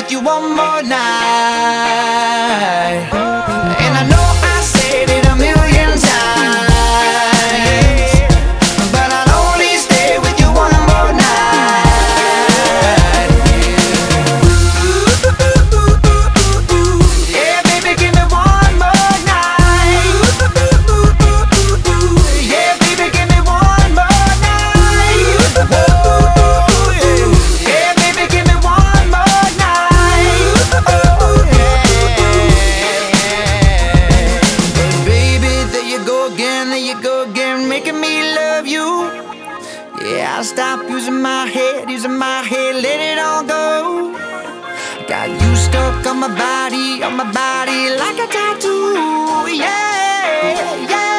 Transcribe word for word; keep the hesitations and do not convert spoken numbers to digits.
with you one more night. And I know I said it a million times, but I'll only stay with you one more night. Yeah, baby, give me one more night. Yeah, baby, give me one more night. Oh, yeah. Yeah, baby, give me one more night. Oh, yeah. But baby, there you go again, there you go again, making me love you. Yeah, I'll stop using my head, using my head, let it all go. Got you stuck on my body, on my body like a tattoo. Yeah, yeah.